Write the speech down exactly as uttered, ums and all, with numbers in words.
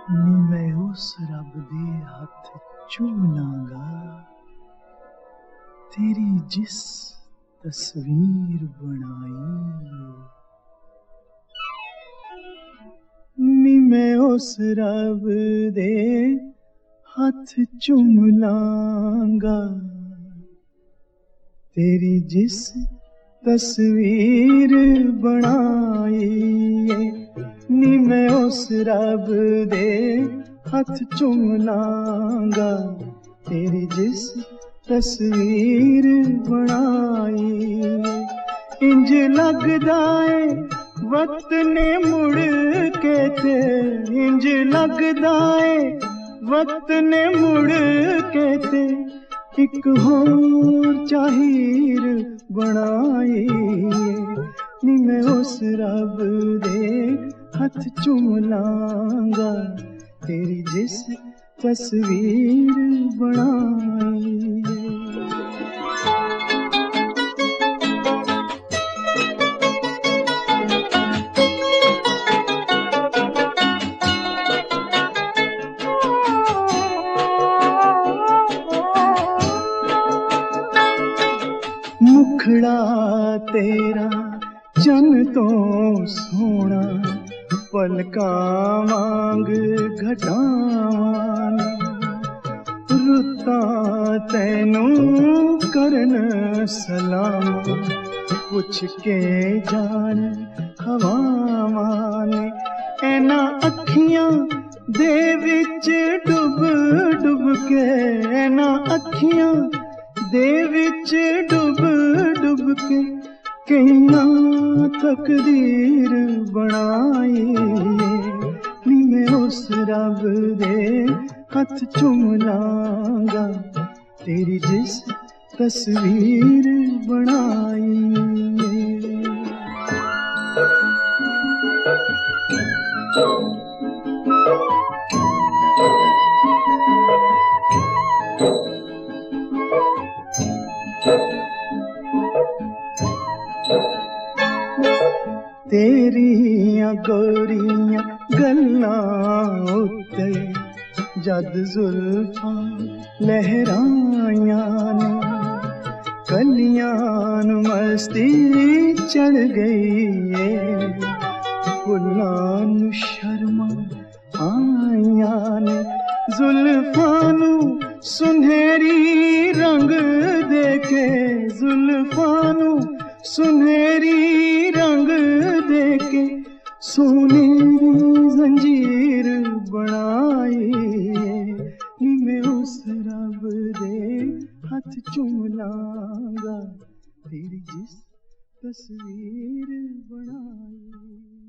नी मैं उस रब दे हथ चूम लांगा तेरी जिस तस्वीर बनाई। नी मैं उस रब दे हथ चूम लांगा तेरी जिस तस्वीर बनाई। नी मैं उस रब दे हथ चूम लांगा तेरी जिस तस्वीर बनाई। इंज लगदा है वक्त ने मुड़ के ते, इंज लगदा है वक्त ने मुड़ के ते एक होर चाहिर बनाई। नी मैं उस रब दे हथ चूम लांगा तेरी जिस तस्वीर बनाई। मुखड़ा तेरा चन तो सोना पलकां वांग घटावां रुत्तां तैनू करन सलाम पुछ के जान हवावां ने। ऐना अखियां दे विच डुब डुब के, ऐना अखियां दे विच डुब डुब के कईयां तकदीर बनाई। नी मैं उस रब दे हथ चूम लांगा तेरी जिस तस्वीर बनाई। तेरियां गोरियां गल्लां उत्ते जद जुल्फां लहराइयां ने कलियां नू मस्ती चढ़ गई है फुल्लां नू शर्मा आइयां ने। जुल्फां नू सुनहरी रंग देके, जुल्फां नू सुनहरी रंग देके सोनेरी जंजीर बनाई। नी मैं उस रब दे हथ चूम लांगा तेरी जिस तस्वीर बनाई।